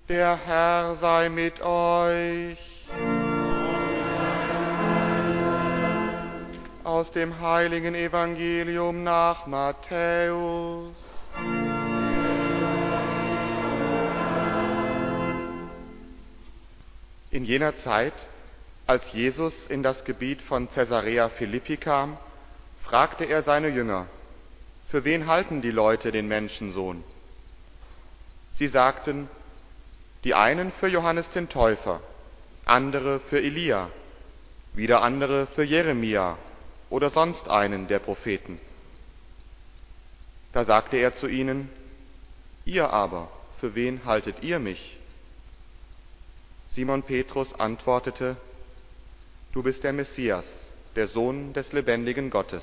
Der Herr sei mit euch. Aus dem heiligen Evangelium nach Matthäus. In jener Zeit, als Jesus in das Gebiet von Caesarea Philippi kam, fragte er seine Jünger: Für wen halten die Leute den Menschensohn? Sie sagten, die einen für Johannes den Täufer, andere für Elia, wieder andere für Jeremia oder sonst einen der Propheten. Da sagte er zu ihnen: Ihr aber, für wen haltet ihr mich? Simon Petrus antwortete: Du bist der Messias, der Sohn des lebendigen Gottes.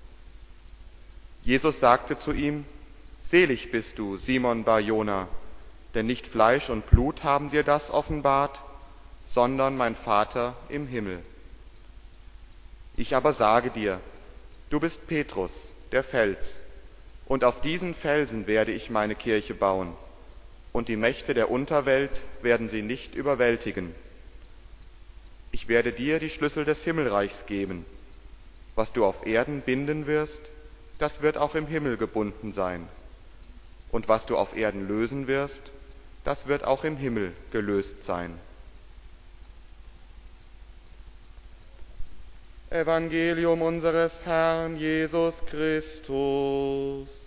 Jesus sagte zu ihm: Selig bist du, Simon Bar-Jona, denn nicht Fleisch und Blut haben dir das offenbart, sondern mein Vater im Himmel. Ich aber sage dir, du bist Petrus, der Fels, und auf diesen Felsen werde ich meine Kirche bauen, und die Mächte der Unterwelt werden sie nicht überwältigen. Ich werde dir die Schlüssel des Himmelreichs geben. Was du auf Erden binden wirst, das wird auch im Himmel gebunden sein. Und was du auf Erden lösen wirst, das wird auch im Himmel gelöst sein. Evangelium unseres Herrn Jesus Christus.